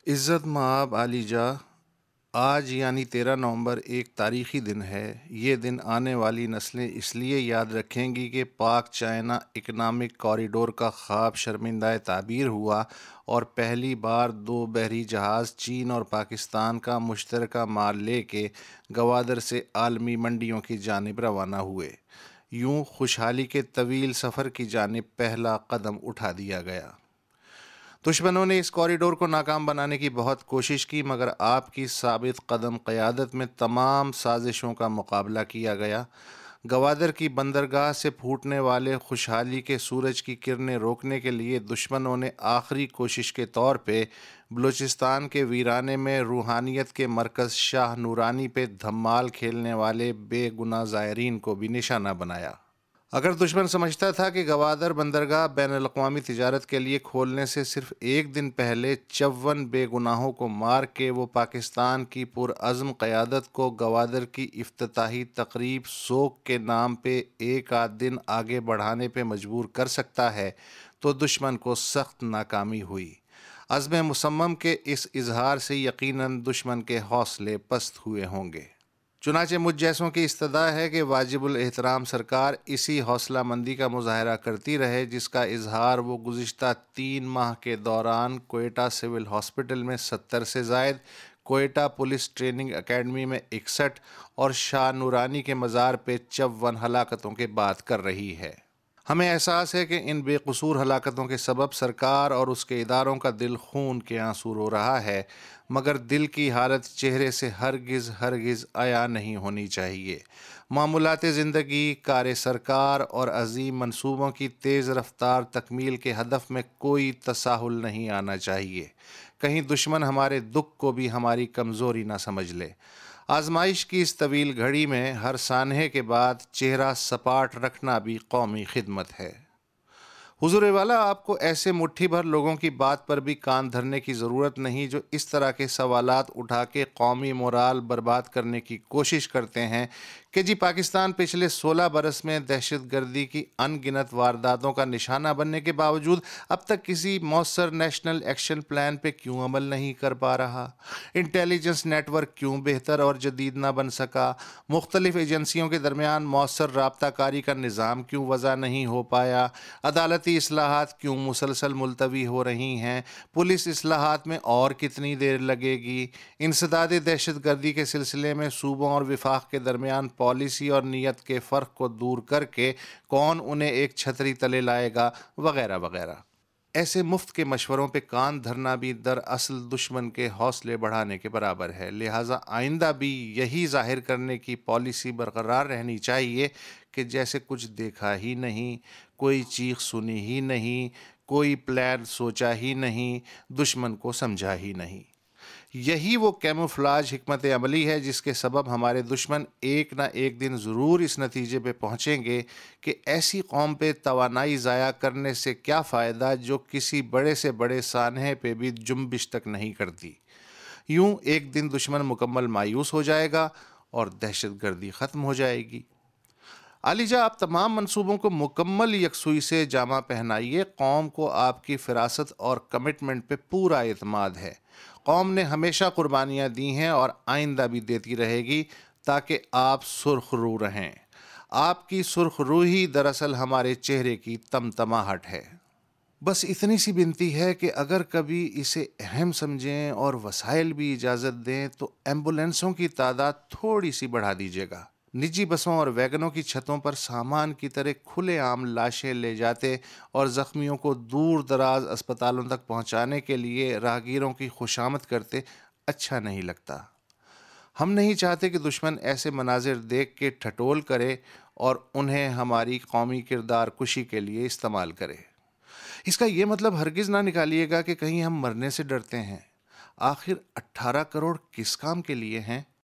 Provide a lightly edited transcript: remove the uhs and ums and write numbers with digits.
عزت مآب عالیجا، آج یعنی 13 نومبر ایک تاریخی دن ہے۔ یہ دن آنے والی نسلیں اس لیے یاد رکھیں گی کہ پاک چائنا اکنامک کوریڈور کا خواب شرمندہ تعبیر ہوا اور پہلی بار دو بحری جہاز چین اور پاکستان کا مشترکہ مال لے کے گوادر سے عالمی منڈیوں کی جانب روانہ ہوئے۔ یوں خوشحالی کے طویل سفر کی جانب پہلا قدم اٹھا دیا گیا۔ دشمنوں نے اس کوریڈور کو ناکام بنانے کی بہت کوشش کی، مگر آپ کی ثابت قدم قیادت میں تمام سازشوں کا مقابلہ کیا گیا۔ گوادر کی بندرگاہ سے پھوٹنے والے خوشحالی کے سورج کی کرنیں روکنے کے لیے دشمنوں نے آخری کوشش کے طور پہ بلوچستان کے ویرانے میں روحانیت کے مرکز شاہ نورانی پہ دھمال کھیلنے والے بے گناہ زائرین کو بھی نشانہ بنایا۔ اگر دشمن سمجھتا تھا کہ گوادر بندرگاہ بین الاقوامی تجارت کے لیے کھولنے سے صرف ایک دن پہلے 54 بے گناہوں کو مار کے وہ پاکستان کی پرعزم قیادت کو گوادر کی افتتاحی تقریب سوگ کے نام پہ ایک آدھ دن آگے بڑھانے پہ مجبور کر سکتا ہے، تو دشمن کو سخت ناکامی ہوئی۔ عزم مصمم کے اس اظہار سے یقیناً دشمن کے حوصلے پست ہوئے ہوں گے۔ چنانچہ مجھ جیسوں کی استدعا ہے کہ واجب الاحترام سرکار اسی حوصلہ مندی کا مظاہرہ کرتی رہے جس کا اظہار وہ گزشتہ 3 ماہ کے دوران کوئٹہ سول ہاسپٹل میں 70 سے زائد، کوئٹہ پولیس ٹریننگ اکیڈمی میں 61 اور شاہ نورانی کے مزار پہ 54 ہلاکتوں کے بعد کر رہی ہے۔ ہمیں احساس ہے کہ ان بے قصور ہلاکتوں کے سبب سرکار اور اس کے اداروں کا دل خون کے آنسو رو رہا ہے، مگر دل کی حالت چہرے سے ہرگز عیاں نہیں ہونی چاہیے۔ معمولات زندگی، کار سرکار اور عظیم منصوبوں کی تیز رفتار تکمیل کے ہدف میں کوئی تساہل نہیں آنا چاہیے۔ کہیں دشمن ہمارے دکھ کو بھی ہماری کمزوری نہ سمجھ لے۔ آزمائش کی اس طویل گھڑی میں ہر سانحے کے بعد چہرہ سپاٹ رکھنا بھی قومی خدمت ہے۔ حضور والا، آپ کو ایسے مٹھی بھر لوگوں کی بات پر بھی کان دھرنے کی ضرورت نہیں جو اس طرح کے سوالات اٹھا کے قومی مورال برباد کرنے کی کوشش کرتے ہیں کہ جی پاکستان پچھلے 16 برس میں دہشت گردی کی ان گنت وارداتوں کا نشانہ بننے کے باوجود اب تک کسی مؤثر نیشنل ایکشن پلان پہ کیوں عمل نہیں کر پا رہا؟ انٹیلیجنس نیٹ ورک کیوں بہتر اور جدید نہ بن سکا؟ مختلف ایجنسیوں کے درمیان مؤثر رابطہ کاری کا نظام کیوں وضع نہیں ہو پایا؟ عدالتی اصلاحات کیوں مسلسل ملتوی ہو رہی ہیں؟ پولیس اصلاحات میں اور کتنی دیر لگے گی؟ انسداد دہشت گردی کے سلسلے میں صوبوں اور وفاق کے درمیان پالیسی اور نیت کے فرق کو دور کر کے کون انہیں ایک چھتری تلے لائے گا، وغیرہ وغیرہ۔ ایسے مفت کے مشوروں پہ کان دھرنا بھی دراصل دشمن کے حوصلے بڑھانے کے برابر ہے، لہٰذا آئندہ بھی یہی ظاہر کرنے کی پالیسی برقرار رہنی چاہیے کہ جیسے کچھ دیکھا ہی نہیں، کوئی چیخ سنی ہی نہیں، کوئی پلان سوچا ہی نہیں، دشمن کو سمجھا ہی نہیں۔ یہی وہ کیموفلاج حکمت عملی ہے جس کے سبب ہمارے دشمن ایک نہ ایک دن ضرور اس نتیجے پہ پہنچیں گے کہ ایسی قوم پہ توانائی ضائع کرنے سے کیا فائدہ جو کسی بڑے سے بڑے سانحے پہ بھی جنبش تک نہیں کرتی۔ یوں ایک دن دشمن مکمل مایوس ہو جائے گا اور دہشت گردی ختم ہو جائے گی۔ عالیجا، آپ تمام منصوبوں کو مکمل یکسوئی سے جامہ پہنائیے۔ قوم کو آپ کی فراست اور کمٹمنٹ پہ پورا اعتماد ہے۔ قوم نے ہمیشہ قربانیاں دی ہیں اور آئندہ بھی دیتی رہے گی تاکہ آپ سرخ رو رہیں۔ آپ کی سرخ روحی دراصل ہمارے چہرے کی تمتماہٹ ہے۔ بس اتنی سی بنتی ہے کہ اگر کبھی اسے اہم سمجھیں اور وسائل بھی اجازت دیں تو ایمبولینسوں کی تعداد تھوڑی سی بڑھا دیجیے گا۔ نجی بسوں اور ویگنوں کی چھتوں پر سامان کی طرح کھلے عام لاشیں لے جاتے اور زخمیوں کو دور دراز اسپتالوں تک پہنچانے کے لیے راہگیروں کی خوشامد کرتے اچھا نہیں لگتا۔ ہم نہیں چاہتے کہ دشمن ایسے مناظر دیکھ کے ٹھٹول کرے اور انہیں ہماری قومی کردار کشی کے لیے استعمال کرے۔ اس کا یہ مطلب ہرگز نہ نکالیے گا کہ کہیں ہم مرنے سے ڈرتے ہیں۔ آخر 18 کروڑ کس کام کے لیے ہیں؟